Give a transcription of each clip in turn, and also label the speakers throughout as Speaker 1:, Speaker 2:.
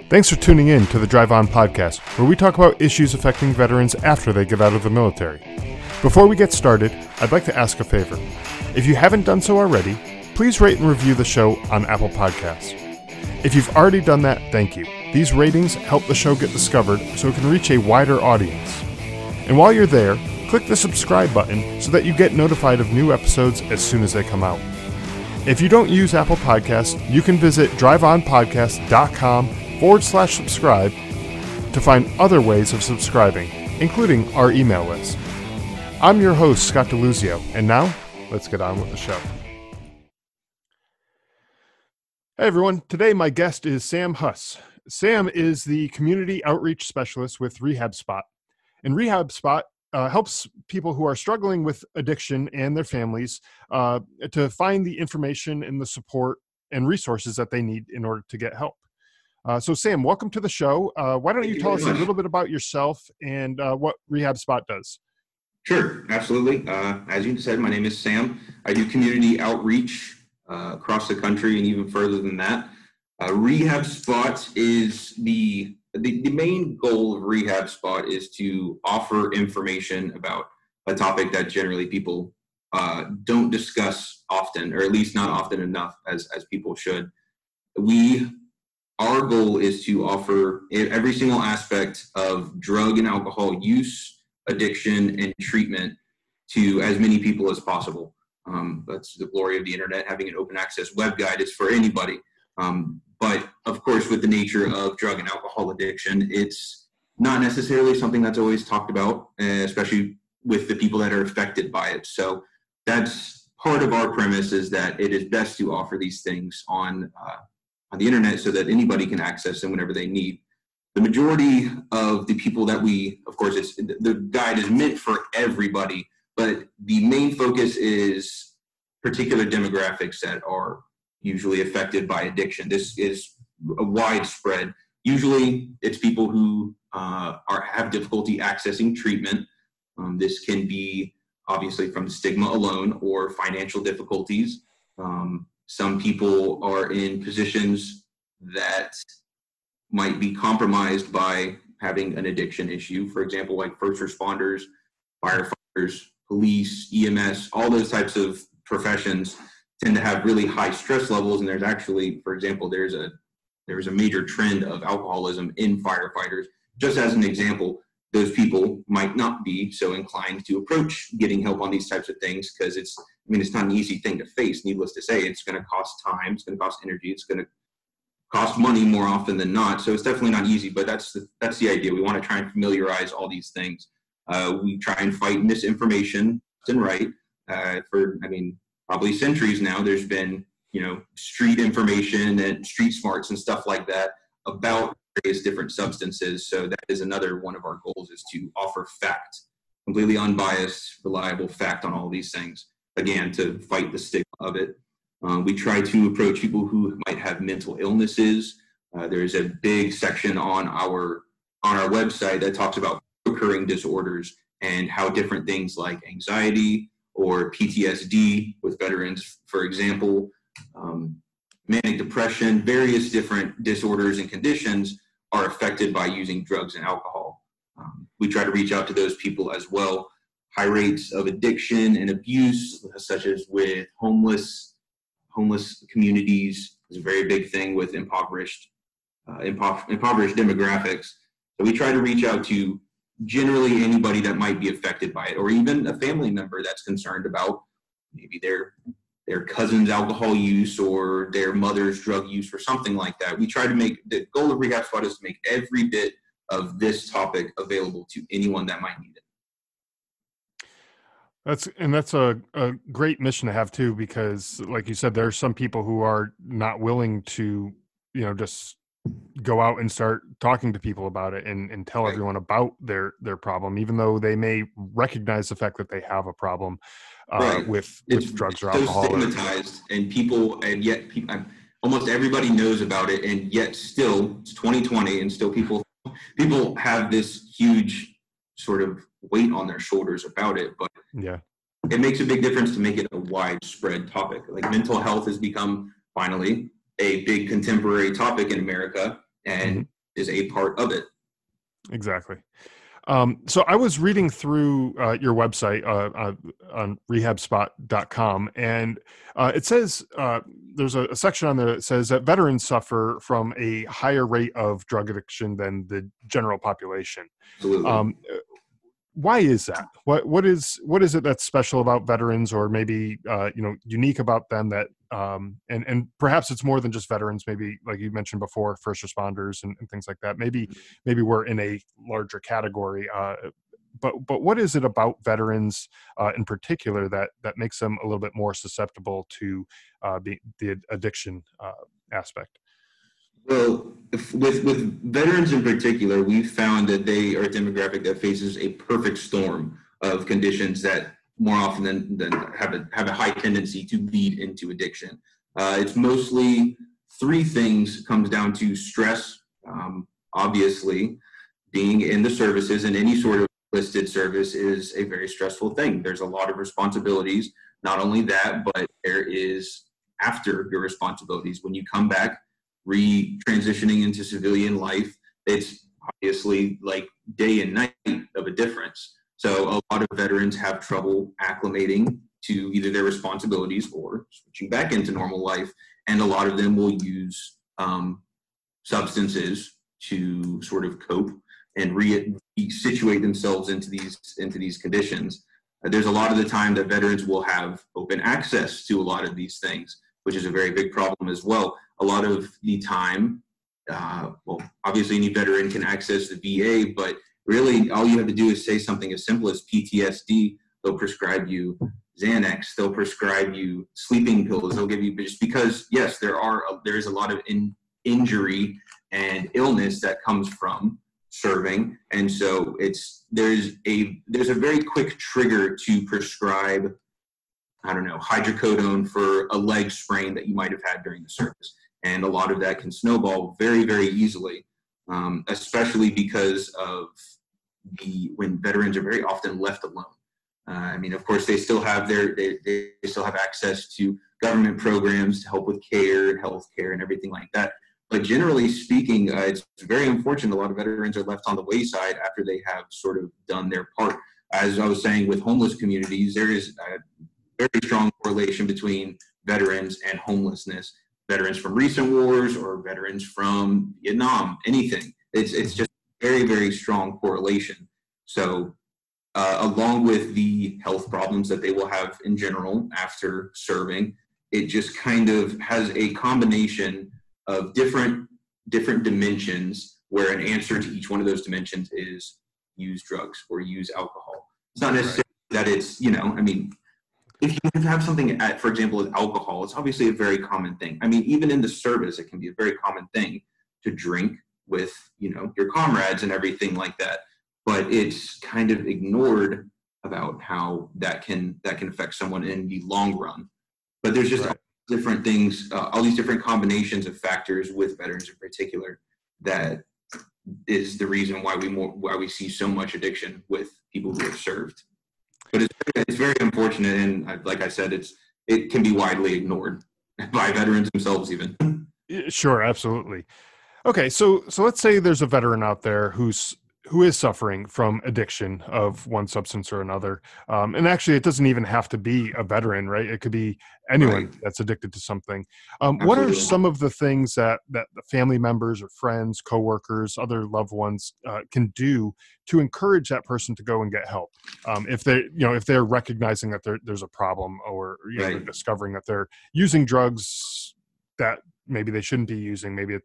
Speaker 1: Thanks for tuning in to the Drive On podcast, where we talk about issues affecting veterans after they get out of the military. Before we get started, I'd like to ask a favor. If you haven't done so already, please rate and review the show on Apple Podcasts. If you've already done that, thank you. These ratings help the show get discovered so it can reach a wider audience. And while you're there, click the subscribe button so that you get notified of new episodes as soon as they come out. If you don't use Apple Podcasts, you can visit driveonpodcast.com/subscribe to find other ways of subscribing, including our email list. I'm your host, Scott DeLuzio, and now, let's get on with the show. Hey everyone, today my guest is Sam Huss. Sam is the Community Outreach Specialist with RehabSpot. And RehabSpot helps people who are struggling with addiction and their families to find the information and the support and resources that they need in order to get help. So Sam, welcome to the show. Why don't you tell us a little bit about yourself and what RehabSpot does?
Speaker 2: Sure, absolutely. As you said, my name is Sam. I do community outreach across the country and even further than that. RehabSpot is the main goal of RehabSpot is to offer information about a topic that generally people don't discuss often, or at least not often enough as people should. Our goal is to offer every single aspect of drug and alcohol use, addiction, and treatment to as many people as possible. That's the glory of the internet. Having an open access web guide is for anybody. But of course, with the nature of drug and alcohol addiction, it's not necessarily something that's always talked about, especially with the people that are affected by it. So that's part of our premise, is that it is best to offer these things on the internet so that anybody can access them whenever they need. The majority of the people that of course, the guide is meant for everybody, but the main focus is particular demographics that are usually affected by addiction. This is a widespread. Usually it's people who have difficulty accessing treatment. This can be obviously from stigma alone or financial difficulties. Some people are in positions that might be compromised by having an addiction issue. For example, like first responders, firefighters, police, EMS, all those types of professions tend to have really high stress levels. And there's actually, for example, there's a major trend of alcoholism in firefighters. Just as an example, those people might not be so inclined to approach getting help on these types of things because it's not an easy thing to face. Needless to say, it's going to cost time, it's going to cost energy, it's going to cost money more often than not. So it's definitely not easy, but that's the idea. We want to try and familiarize all these things. We try and fight misinformation left and right. Probably centuries now, there's been, street information and street smarts and stuff like that about various different substances. So that is another one of our goals, is to offer fact, completely unbiased, reliable fact on all these things. Again, to fight the stigma of it. We try to approach people who might have mental illnesses. There's a big section on our website that talks about occurring disorders and how different things like anxiety or PTSD with veterans, for example, manic depression, various different disorders and conditions are affected by using drugs and alcohol. We try to reach out to those people as well. High rates of addiction and abuse, such as with homeless communities, is a very big thing with impoverished demographics. So we try to reach out to generally anybody that might be affected by it, or even a family member that's concerned about maybe their cousin's alcohol use or their mother's drug use or something like that. We try to the goal of RehabSpot is to make every bit of this topic available to anyone that might need it.
Speaker 1: That's a great mission to have too, because like you said, there are some people who are not willing to, just go out and start talking to people about it and tell everyone about their problem, even though they may recognize the fact that they have a problem with drugs or alcohol.
Speaker 2: It's so stigmatized, and yet almost everybody knows about it, and yet still it's 2020, and still people have this huge sort of weight on their shoulders about it. But
Speaker 1: yeah,
Speaker 2: it makes a big difference to make it a widespread topic. Like mental health has become finally a big contemporary topic in America, and is a part of it.
Speaker 1: Exactly. So I was reading through your website on rehabspot.com, and it says there's a section on there that says that veterans suffer from a higher rate of drug addiction than the general population.
Speaker 2: Absolutely.
Speaker 1: Why is that? What is it that's special about veterans, or maybe unique about them that and perhaps it's more than just veterans, maybe like you mentioned before, first responders and things like that. Maybe we're in a larger category. But what is it about veterans in particular that makes them a little bit more susceptible to the addiction aspect?
Speaker 2: Well, with veterans in particular, we've found that they are a demographic that faces a perfect storm of conditions that more often than have a high tendency to lead into addiction. It's mostly three things. Comes down to stress, obviously, being in the services, and any sort of listed service is a very stressful thing. There's a lot of responsibilities. Not only that, but there is after your responsibilities when you come back, re-transitioning into civilian life, it's obviously like day and night of a difference. So a lot of veterans have trouble acclimating to either their responsibilities or switching back into normal life. And a lot of them will use substances to sort of cope and re-situate themselves into these conditions. There's a lot of the time that veterans will have open access to a lot of these things, which is a very big problem as well. A lot of the time, well, obviously any veteran can access the VA, but really all you have to do is say something as simple as PTSD. They'll prescribe you Xanax. They'll prescribe you sleeping pills. They'll give you, just because, yes, there's a lot of injury and illness that comes from serving. And so there's a very quick trigger to prescribe, I don't know, hydrocodone for a leg sprain that you might have had during the service. And a lot of that can snowball very, very easily, especially because of when veterans are very often left alone. I mean, of course, they still have they still have access to government programs to help with care and health care and everything like that. But generally speaking, it's very unfortunate. A lot of veterans are left on the wayside after they have sort of done their part. As I was saying, with homeless communities, there is a very strong correlation between veterans and homelessness. Veterans from recent wars or veterans from Vietnam, anything. It's just very, very strong correlation. So along with the health problems that they will have in general after serving, it just kind of has a combination of different dimensions where an answer to each one of those dimensions is use drugs or use alcohol. It's not necessarily that it's, I mean, if you have something for example, with alcohol, it's obviously a very common thing. I mean, even in the service, it can be a very common thing to drink with, your comrades and everything like that. But it's kind of ignored about how that can affect someone in the long run. But there's just different things, all these different combinations of factors with veterans in particular that is the reason why we see so much addiction with people who have served. But it's very unfortunate, and like I said, it can be widely ignored by veterans themselves even.
Speaker 1: Sure, absolutely. Okay, so let's say there's a veteran out there who is suffering from addiction of one substance or another. And actually, it doesn't even have to be a veteran, right? It could be anyone that's addicted to something. What are some of the things that the family members or friends, coworkers, other loved ones can do to encourage that person to go and get help? If they're recognizing that there's a problem, or they're discovering that they're using drugs that maybe they shouldn't be using, maybe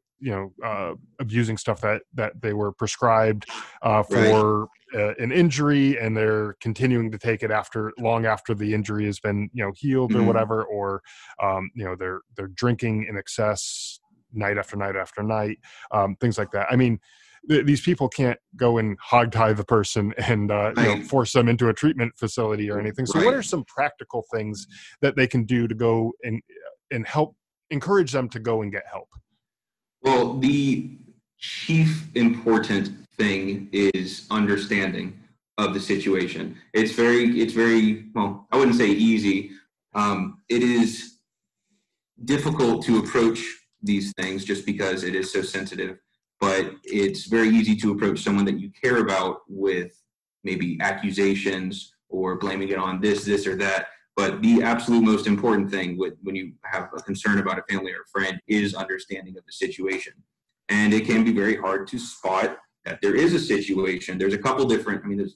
Speaker 1: abusing stuff that they were prescribed for an injury, and they're continuing to take it long after the injury has been healed or whatever, or they're drinking in excess night after night after night, things like that. I mean, these people can't go and hogtie the person and force them into a treatment facility or anything. So what are some practical things that they can do to go and help encourage them to go and get help?
Speaker 2: Well, the chief important thing is understanding of the situation. It's very, well, I wouldn't say easy. It is difficult to approach these things just because it is so sensitive. but it's very easy to approach someone that you care about with maybe accusations or blaming it on this, or that. But the absolute most important thing when you have a concern about a family or a friend is understanding of the situation. And it can be very hard to spot that there is a situation. There's a couple different, there's,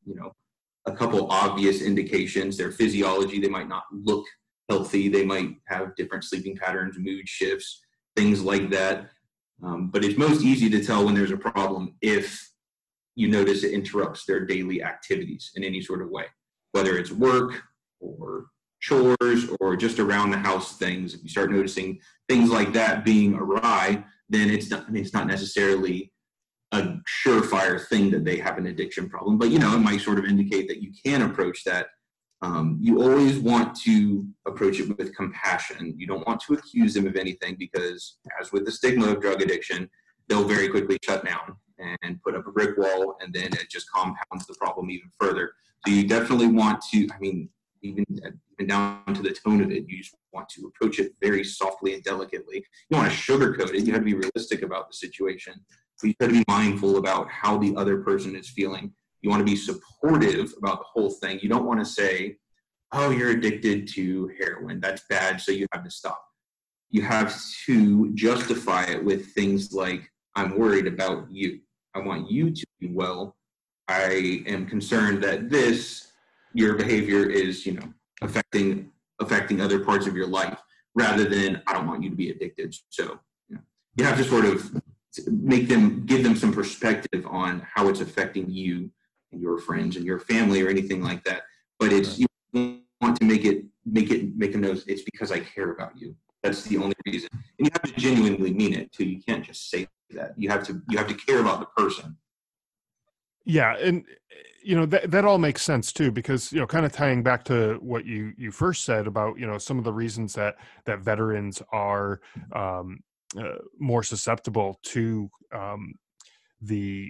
Speaker 2: a couple obvious indications. Their physiology, they might not look healthy. They might have different sleeping patterns, mood shifts, things like that. But it's most easy to tell when there's a problem if you notice it interrupts their daily activities in any sort of way, whether it's work or chores or just around the house things. If you start noticing things like that being awry, then it's not necessarily a surefire thing that they have an addiction problem, but it might sort of indicate that you can approach that. You always want to approach it with compassion. You don't want to accuse them of anything, because as with the stigma of drug addiction, they'll very quickly shut down and put up a brick wall, and then it just compounds the problem even further. So you definitely want to, even down to the tone of it, you just want to approach it very softly and delicately. You don't want to sugarcoat it. You have to be realistic about the situation. So you have to be mindful about how the other person is feeling. You want to be supportive about the whole thing. You don't want to say, oh, you're addicted to heroin. That's bad, so you have to stop. You have to justify it with things like, I'm worried about you. I want you to be well. I am concerned that your behavior is, affecting other parts of your life, rather than, I don't want you to be addicted. So you have to sort of give them some perspective on how it's affecting you and your friends and your family or anything like that. But you want to make them know it's because I care about you. That's the only reason. And you have to genuinely mean it too. You can't just say that. You have to care about the person.
Speaker 1: Yeah. And, that all makes sense too, because, kind of tying back to what you first said about, some of the reasons that veterans are more susceptible to the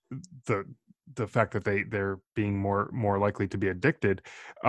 Speaker 1: fact that they're being more likely to be addicted.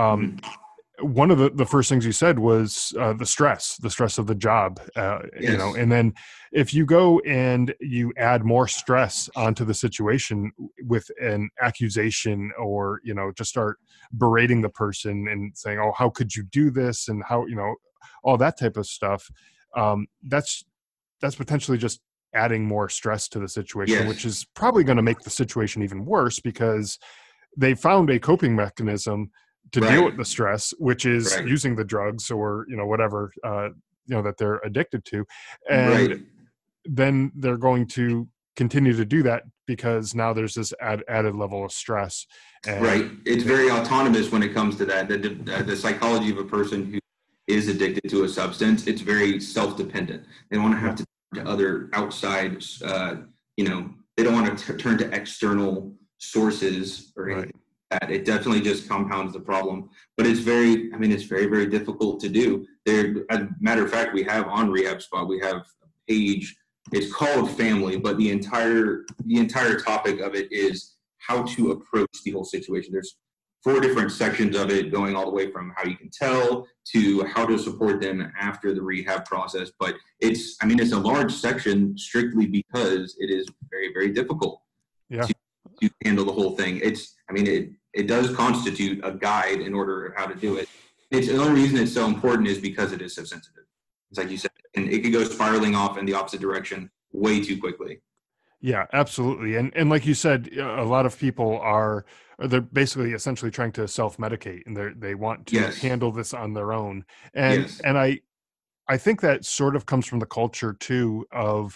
Speaker 1: One of the first things you said was the stress of the job,
Speaker 2: Yes.
Speaker 1: And then if you go and you add more stress onto the situation with an accusation, or, just start berating the person and saying, oh, how could you do this? And how, all that type of stuff. That's potentially just adding more stress to the situation,
Speaker 2: Yes.
Speaker 1: which is probably going to make the situation even worse, because they found a coping mechanism to deal with the stress, which is using the drugs or, whatever, that they're addicted to. And then they're going to continue to do that because now there's this added level of stress. And
Speaker 2: It's very autonomous when it comes to that. The psychology of a person who is addicted to a substance, it's very self-dependent. They don't want to have to turn to other outside, they don't want to turn to external sources or anything. It definitely just compounds the problem, but it's very, very difficult to do. As a matter of fact, we have on Rehab Spot, we have a page. It's called Family, but the entire topic of it is how to approach the whole situation. There's 4 different sections of it, going all the way from how you can tell to how to support them after the rehab process. But it's a large section strictly because it is very, very difficult to handle the whole thing. It does constitute a guide in order of how to do it. The only reason it's so important is because it is so sensitive. It's like you said, and it could go spiraling off in the opposite direction way too quickly.
Speaker 1: Yeah, absolutely. And like you said, a lot of people they're basically essentially trying to self-medicate, and they want to handle this on their own. And I think that sort of comes from the culture too of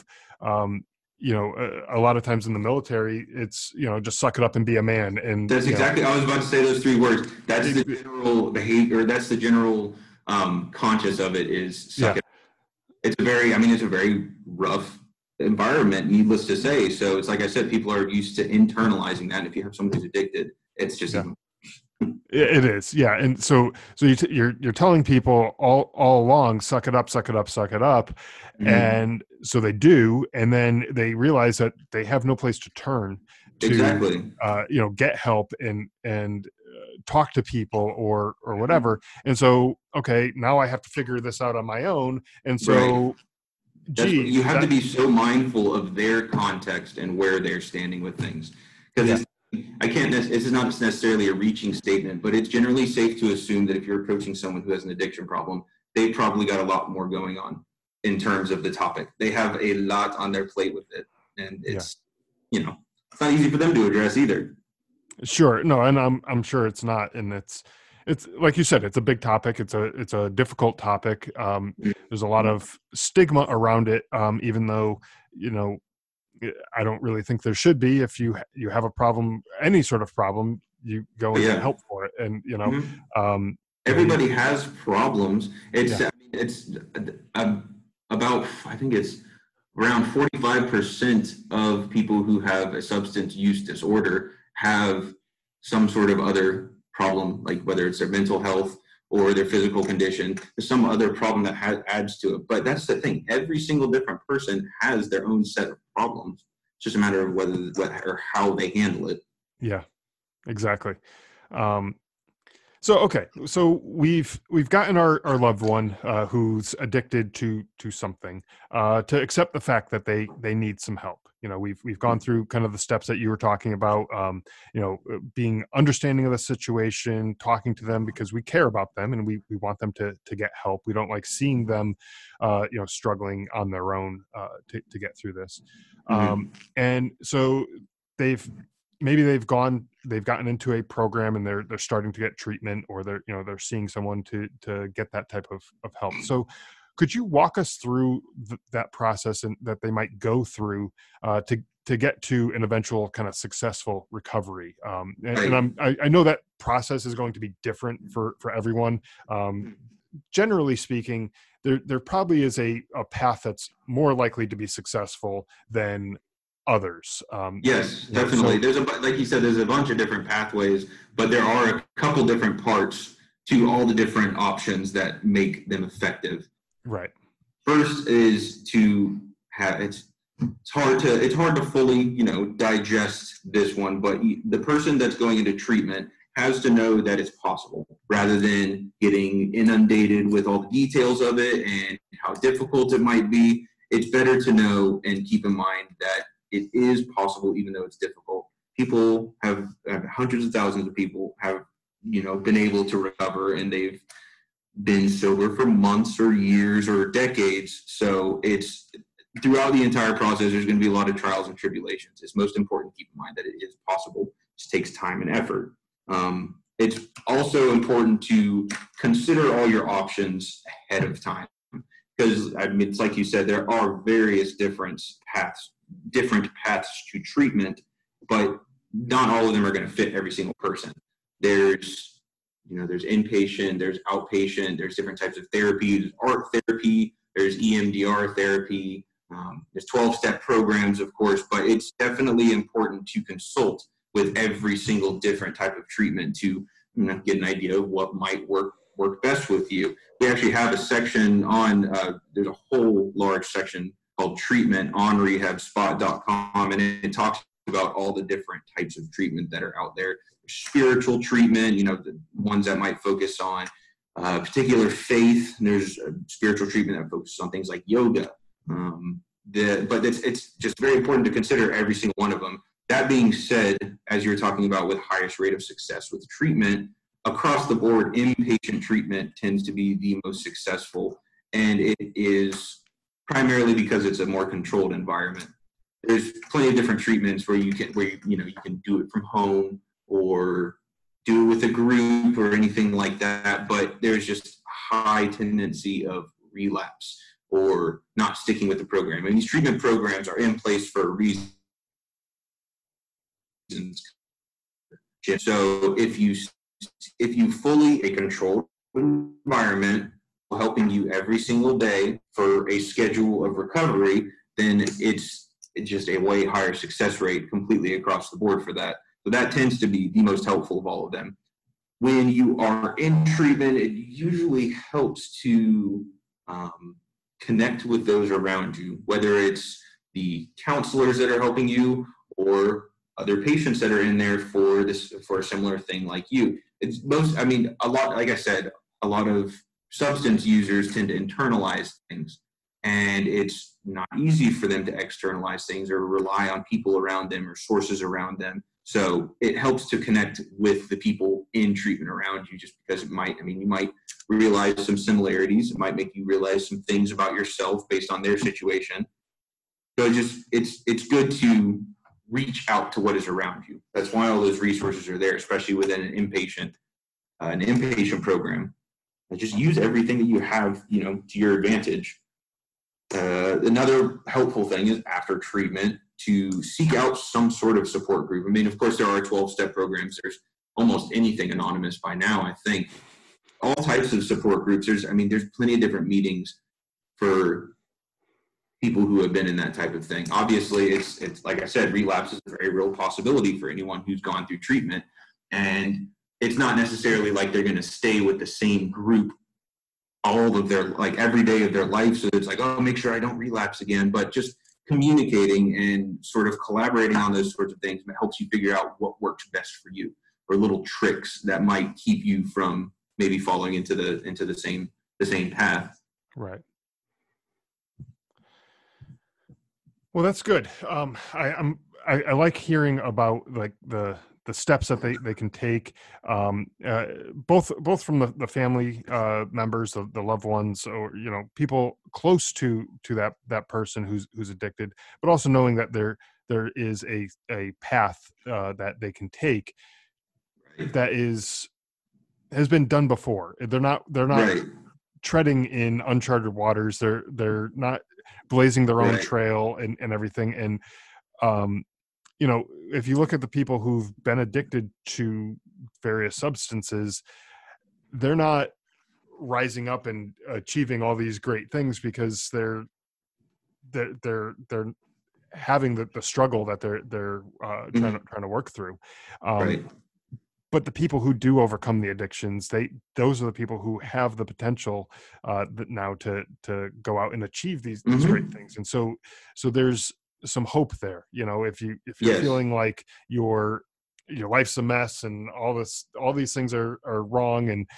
Speaker 1: a lot of times in the military, it's, just suck it up and be a man. And
Speaker 2: that's exactly, I was about to say those 3 words. That's the general behavior. That's the general conscious of it is suck it up. It's a very rough environment, needless to say. So it's like I said, people are used to internalizing that. And if you have someone who's addicted, it's just
Speaker 1: it is. Yeah. And so you're telling people all along, suck it up, suck it up, suck it up. Mm-hmm. And so they do. And then they realize that they have no place to turn to, get help and talk to people or whatever. And so, okay, now I have to figure this out on my own. And so
Speaker 2: You have to be so mindful of their context and where they're standing with things. Because this is not necessarily a reaching statement, but it's generally safe to assume that if you're approaching someone who has an addiction problem, they've probably got a lot more going on in terms of the topic. They have a lot on their plate with it. And it's, it's not easy for them to address either.
Speaker 1: Sure. No, and I'm sure it's not. And it's like you said, it's a big topic. It's a difficult topic. There's a lot of stigma around it. Even though, I don't really think there should be. If you have a problem, any sort of problem, you go and get help for it. And,
Speaker 2: everybody has problems. It's about, I think it's around 45% of people who have a substance use disorder have some sort of other problem, like whether it's their mental health or their physical condition, there's some other problem that adds to it. But that's the thing. Every single different person has their own set of problems. It's just a matter of what or how they handle it.
Speaker 1: Yeah, exactly. So we've gotten our loved one who's addicted to something to accept the fact that they need some help. We've gone through kind of the steps that you were talking about. Being understanding of the situation, talking to them because we care about them and we want them to get help. We don't like seeing them, struggling on their own to get through this. And so they've gotten into a program and they're starting to get treatment, or they're seeing someone to get that type of help. So could you walk us through that process and that they might go through to get to an eventual kind of successful recovery? And I know that process is going to be different for everyone. Generally speaking, there probably is a path that's more likely to be successful than others.
Speaker 2: Yes, definitely. Like you said, there's a bunch of different pathways, but there are a couple different parts to all the different options that make them effective.
Speaker 1: Right.
Speaker 2: First is to have it's hard to fully digest this one, but the person that's going into treatment has to know that it's possible, rather than getting inundated with all the details of it and how difficult it might be. It's better to know and keep in mind that it is possible, even though it's difficult. People have hundreds of thousands of people have, been able to recover, and they've been sober for months or years or decades. So it's throughout the entire process, there's going to be a lot of trials and tribulations. It's most important to keep in mind that it is possible. It just takes time and effort. It's also important to consider all your options ahead of time, because it's like you said, there are various different paths to treatment, but not all of them are going to fit every single person. There's inpatient, there's outpatient, there's different types of therapy, there's art therapy, there's EMDR therapy, there's 12-step programs, of course, but it's definitely important to consult with every single different type of treatment to get an idea of what might work best with you. We actually have a section on, there's a whole large section called treatment on rehabspot.com, and it talks about all the different types of treatment that are out there. Spiritual treatment, the ones that might focus on particular faith. There's spiritual treatment that focuses on things like yoga. But it's just very important to consider every single one of them. That being said, as you're talking about with highest rate of success with treatment, across the board, inpatient treatment tends to be the most successful, and it is primarily because it's a more controlled environment. There's plenty of different treatments where you can do it from home or do it with a group or anything like that, but there's just high tendency of relapse or not sticking with the program. And these treatment programs are in place for a reason. So if you fully a controlled environment helping you every single day for a schedule of recovery, then it's just a way higher success rate completely across the board for that. So that tends to be the most helpful of all of them. When you are in treatment, it usually helps to connect with those around you, whether it's the counselors that are helping you or other patients that are in there for a similar thing like you. A lot of substance users tend to internalize things. and it's not easy for them to externalize things or rely on people around them or sources around them. So it helps to connect with the people in treatment around you, just because it might, I mean, you might realize some similarities. It might make you realize some things about yourself based on their situation. So it's good to reach out to what is around you. That's why all those resources are there, especially within an inpatient program. Just use everything that you have, to your advantage. Another helpful thing is after treatment to seek out some sort of support group. I mean, of course, there are 12-step programs. There's almost anything anonymous by now, I think. All types of support groups. There's plenty of different meetings for people who have been in that type of thing. Obviously, it's like I said, relapse is a very real possibility for anyone who's gone through treatment. And it's not necessarily like they're going to stay with the same group all of their, like every day of their life. So it's like, oh, make sure I don't relapse again. But just communicating and sort of collaborating on those sorts of things helps you figure out what works best for you, or little tricks that might keep you from maybe falling into the same path.
Speaker 1: Right. Well, that's good. I like hearing about like the steps that they can take, both from the family members, the loved ones, or people close to that person who's addicted, but also knowing that there is a path that they can take that has been done before. They're not
Speaker 2: Right.
Speaker 1: treading in uncharted waters. They're not blazing their own
Speaker 2: Right.
Speaker 1: trail and everything. And if you look at the people who've been addicted to various substances, they're not rising up and achieving all these great things because they're having the struggle that they're trying to work through.
Speaker 2: Right.
Speaker 1: But the people who do overcome the addictions, those are the people who have the potential that now to go out and achieve these great things. And so there's some hope there. If you're
Speaker 2: Yes.
Speaker 1: feeling like your life's a mess and all these things are wrong, and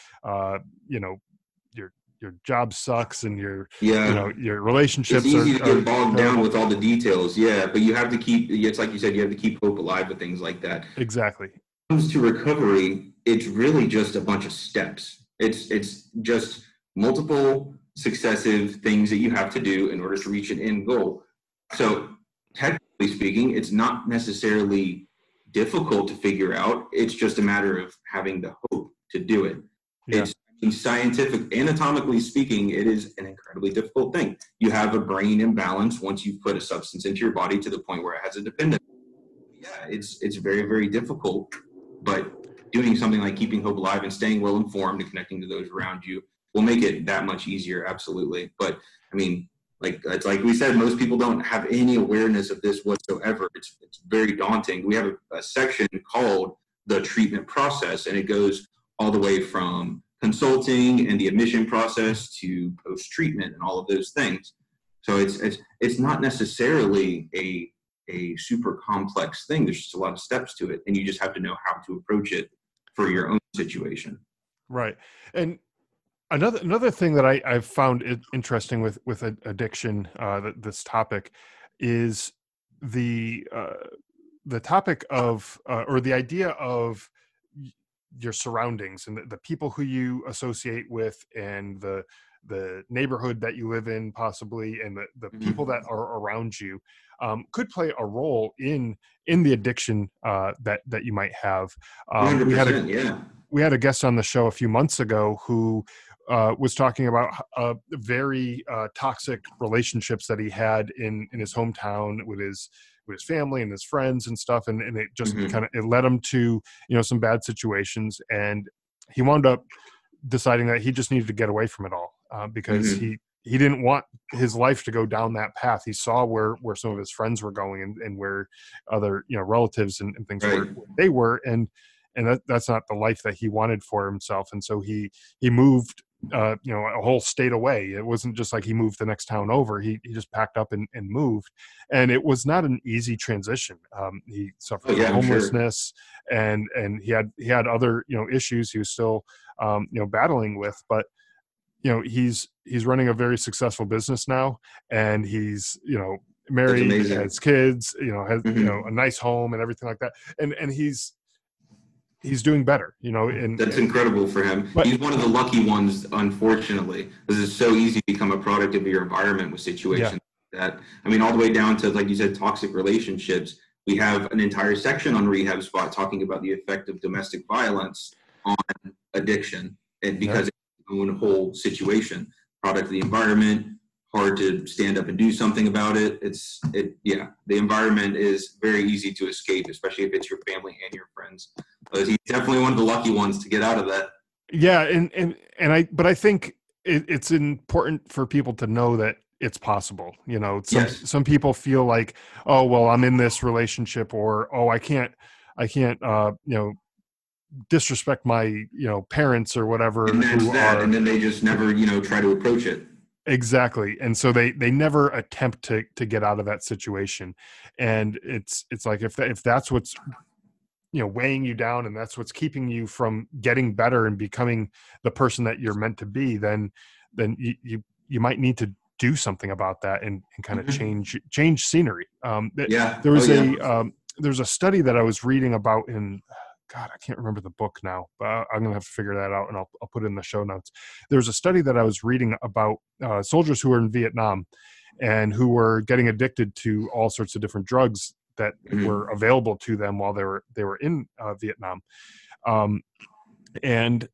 Speaker 1: your job sucks and your relationships
Speaker 2: it's easy to get bogged down
Speaker 1: terrible.
Speaker 2: with all the details. Yeah, but you have to keep, it's like you said, you have to keep hope alive with things like that.
Speaker 1: Exactly.
Speaker 2: When it comes to recovery, it's really just a bunch of steps. It's just multiple successive things that you have to do in order to reach an end goal. So technically speaking, it's not necessarily difficult to figure out. It's just a matter of having the hope to do it.
Speaker 1: Yeah.
Speaker 2: It's scientific, anatomically speaking, it is an incredibly difficult thing. You have a brain imbalance once you've put a substance into your body to the point where it has a dependence. Yeah, it's very, very difficult. But doing something like keeping hope alive and staying well informed and connecting to those around you will make it that much easier. Absolutely. But I mean, it's like we said, most people don't have any awareness of this whatsoever. It's very daunting. We have a section called the treatment process, and it goes all the way from consulting and the admission process to post-treatment and all of those things. So it's not necessarily a super complex thing. There's just a lot of steps to it, and you just have to know how to approach it for your own situation.
Speaker 1: Right. And another thing that I've found interesting with addiction, this topic, is the topic of or the idea of your surroundings and the people who you associate with, and the neighborhood that you live in, possibly, and the people that are around you could play a role in the addiction that you might have.
Speaker 2: 100%,
Speaker 1: we had a guest on the show a few months ago who was talking about very toxic relationships that he had in his hometown with his family and his friends and stuff, and it just it led him to some bad situations, and he wound up deciding that he just needed to get away from it all because he didn't want his life to go down that path. He saw where some of his friends were going and where other relatives and things were, and that's not the life that he wanted for himself. And so he moved a whole state away. It wasn't just like he moved the next town over. He just packed up and moved, and it was not an easy transition. He suffered from homelessness, and he had other issues he was still battling with. But he's running a very successful business now, and he's
Speaker 2: That's
Speaker 1: married,
Speaker 2: amazing.
Speaker 1: has kids, has
Speaker 2: Mm-hmm.
Speaker 1: a nice home and everything like that, and he's doing better,
Speaker 2: That's incredible for him.
Speaker 1: but
Speaker 2: He's one of the lucky ones, unfortunately. This is so easy to become a product of your environment with
Speaker 1: yeah,
Speaker 2: situations that, I mean, all the way down to, like you said, toxic relationships. We have an entire section on Rehab Spot talking about the effect of domestic violence on addiction, and
Speaker 1: yeah.
Speaker 2: because it's its own whole situation, product of the environment, hard to stand up and do something about it. Yeah, the environment is very easy to escape, especially if it's your family and your friends. But he's definitely one of the lucky ones to get out of that.
Speaker 1: Yeah, but I think it's important for people to know that it's possible.
Speaker 2: Yes.
Speaker 1: Some people feel like, oh well, I'm in this relationship, or oh, I can't disrespect my parents or whatever
Speaker 2: And that's
Speaker 1: who
Speaker 2: that.
Speaker 1: are
Speaker 2: And then they just never, try to approach it.
Speaker 1: exactly, and so they never attempt to get out of that situation, and it's like if that's what's weighing you down, and that's what's keeping you from getting better and becoming the person that you're meant to be, then you might need to do something about that, and kind of
Speaker 2: Mm-hmm.
Speaker 1: change scenery.
Speaker 2: Yeah.
Speaker 1: There
Speaker 2: Oh,
Speaker 1: was
Speaker 2: yeah.
Speaker 1: there's a study that I was reading about in, God, I can't remember the book now, but I'm gonna have to figure that out, and I'll put it in the show notes. There's a study that I was reading about soldiers who were in Vietnam and who were getting addicted to all sorts of different drugs that were
Speaker 2: Mm-hmm.
Speaker 1: available to them while they were in Vietnam, um, and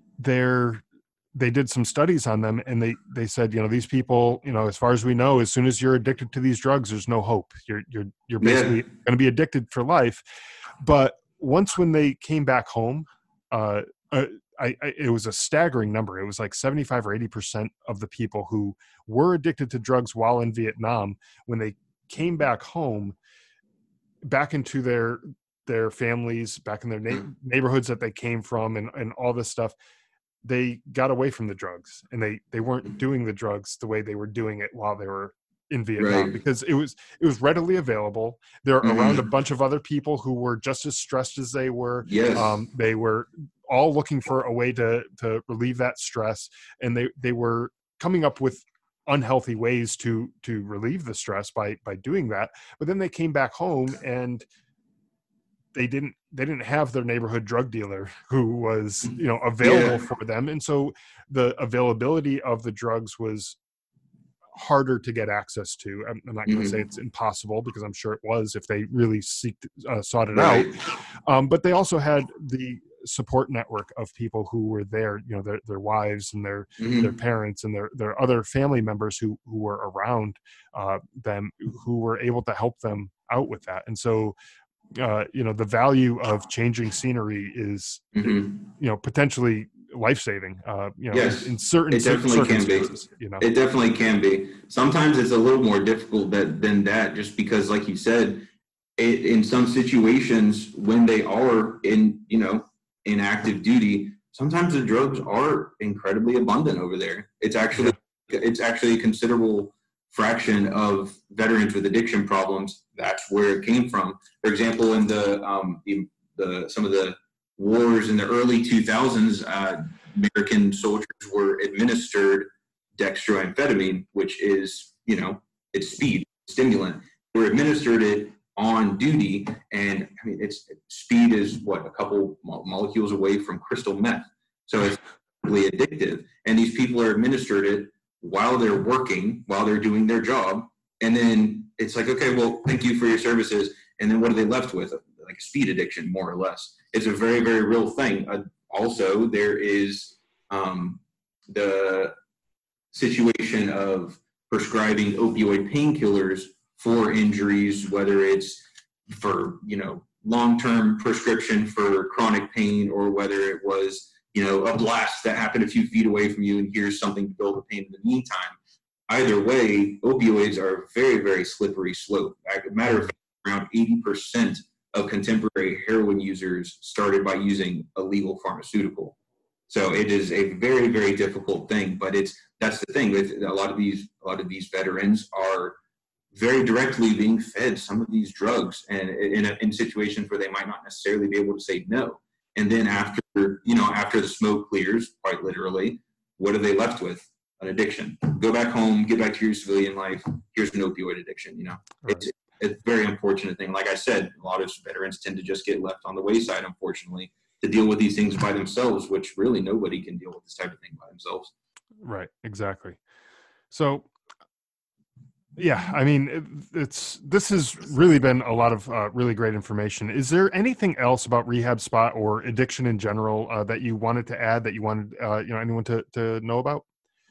Speaker 1: they did some studies on them, and they said, these people, as far as we know, as soon as you're addicted to these drugs, there's no hope. You're
Speaker 2: Yeah.
Speaker 1: basically going to be addicted for life. But once when they came back home, uh, uh, it was a staggering number. It was like 75 or 80% of the people who were addicted to drugs while in Vietnam, when they came back home, back into their families, back in their neighborhoods that they came from, and all this stuff, they got away from the drugs, and they weren't doing the drugs the way they were doing it while they were in Vietnam,
Speaker 2: Right.
Speaker 1: because it was readily available. They're around a
Speaker 2: Mm-hmm.
Speaker 1: bunch of other people who were just as stressed as they were.
Speaker 2: Yes.
Speaker 1: They were all looking for a way to relieve that stress, and they were coming up with unhealthy ways to relieve the stress by doing that. But then they came back home, and they didn't have their neighborhood drug dealer who was available
Speaker 2: Yeah.
Speaker 1: for them, and so the availability of the drugs was harder to get access to. I'm not going to say
Speaker 2: Mm-hmm.
Speaker 1: it's impossible, because I'm sure it was if they really sought it out.
Speaker 2: Right.
Speaker 1: But they also had the support network of people who were there, their wives and their
Speaker 2: Mm-hmm.
Speaker 1: parents and their other family members who were around them, who were able to help them out with that. And so the value of changing scenery is
Speaker 2: Mm-hmm.
Speaker 1: potentially life-saving,
Speaker 2: Yes.
Speaker 1: in certain
Speaker 2: It definitely can be.
Speaker 1: circumstances.
Speaker 2: It definitely can be. Sometimes it's a little more difficult than that, just because, like you said, in some situations when they are in active duty, sometimes the drugs are incredibly abundant over there.
Speaker 1: Yeah.
Speaker 2: It's actually a considerable fraction of veterans with addiction problems. That's where it came from. For example, in the some of the wars in the early 2000s, American soldiers were administered dextroamphetamine, which is, it's speed stimulant. They were administered it on duty, and I mean, speed is what, a couple molecules away from crystal meth, so it's really addictive. And these people are administered it while they're working, while they're doing their job, and then it's like, okay, well, thank you for your services, and then what are they left with? Like a speed addiction, more or less. It's a very, very real thing. Also, there is the situation of prescribing opioid painkillers for injuries, whether it's for, long-term prescription for chronic pain, or whether it was, a blast that happened a few feet away from you and here's something to dull the pain in the meantime. Either way, opioids are a very, very slippery slope. As a matter of fact, around 80% of contemporary heroin users started by using a legal pharmaceutical. So it is a very, very difficult thing, but that's the thing with a lot of these veterans are very directly being fed some of these drugs, and in situations where they might not necessarily be able to say no. And then after the smoke clears, quite literally, what are they left with? An addiction. Go back home, get back to your civilian life. Here's an opioid addiction.
Speaker 1: Right.
Speaker 2: It's a very unfortunate thing. Like I said, a lot of veterans tend to just get left on the wayside, unfortunately, to deal with these things by themselves, which really nobody can deal with this type of thing by themselves.
Speaker 1: Right. Exactly. So, yeah, I mean, this has really been a lot of really great information. Is there anything else about Rehab Spot or addiction in general that you wanted to add, that you wanted anyone to know about?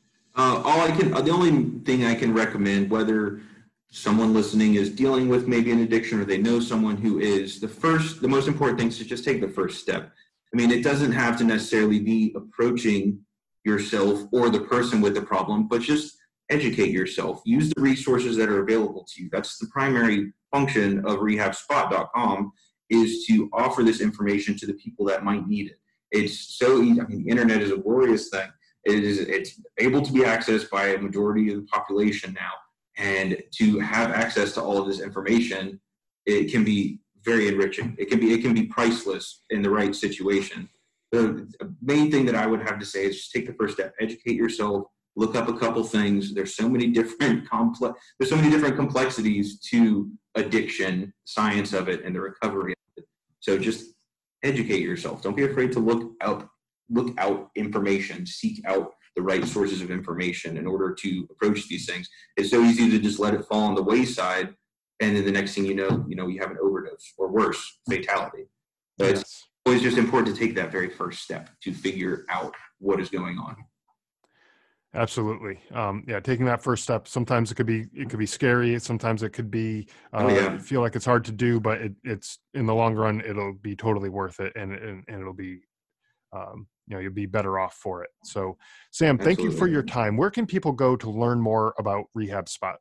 Speaker 2: The only thing I can recommend, whether someone listening is dealing with maybe an addiction or they know someone who is, the most important thing is to just take the first step. I mean, it doesn't have to necessarily be approaching yourself or the person with the problem, but just educate yourself. Use the resources that are available to you. That's the primary function of rehabspot.com, is to offer this information to the people that might need it. It's so easy. I mean, the internet is a glorious thing. It's able to be accessed by a majority of the population now. And to have access to all of this information, it can be very enriching. It can be priceless in the right situation. The main thing that I would have to say is just take the first step, educate yourself, look up a couple things. There's so many different complexities to addiction, science of it, and the recovery of it. So just educate yourself. Don't be afraid to look out information, seek out the right sources of information in order to approach these things. It's so easy to just let it fall on the wayside, and then the next thing you know, you have an overdose or worse, fatality. So It's always just important to take that very first step to figure out what is going on.
Speaker 1: Absolutely. Taking that first step. Sometimes it could be scary. Sometimes it could be feel like it's hard to do, but it's in the long run, it'll be totally worth it, and it'll be you'll be better off for it. So, Sam, thank you for your time. Where can people go to learn more about Rehab Spot?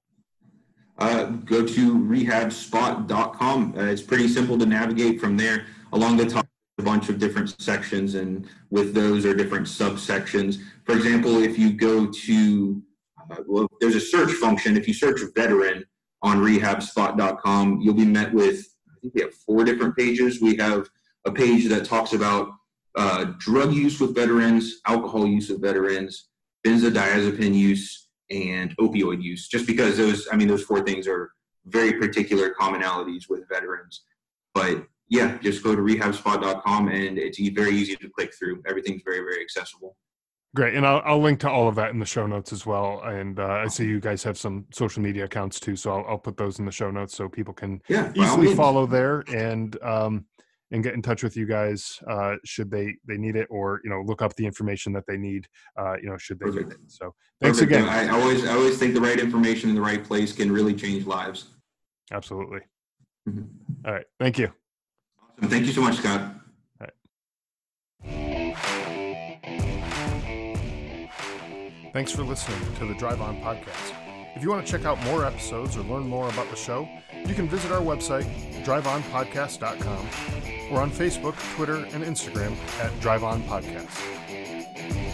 Speaker 2: Go to rehabspot.com. It's pretty simple to navigate from there. Along the top, a bunch of different sections, and with those are different subsections. For example, if you go to, there's a search function. If you search veteran on rehabspot.com, you'll be met with, I think we have 4 different pages. We have a page that talks about drug use with veterans, alcohol use with veterans, benzodiazepine use, and opioid use, just because those 4 things are very particular commonalities with veterans. But yeah, just go to rehabspot.com, and it's very easy to click through. Everything's very, very accessible.
Speaker 1: Great. And I'll link to all of that in the show notes as well. And I see you guys have some social media accounts too, so I'll put those in the show notes so people can easily follow there and get in touch with you guys should they need it, or look up the information that they need should they need it. So thanks again.
Speaker 2: I always think the right information in the right place can really change lives.
Speaker 1: Absolutely. Mm-hmm. All right. Thank you.
Speaker 2: Awesome. Thank you so much, Scott.
Speaker 1: All right. Thanks for listening to the Drive On Podcast. If you want to check out more episodes or learn more about the show, you can visit our website, driveonpodcast.com, or on Facebook, Twitter, and Instagram at Drive On Podcast.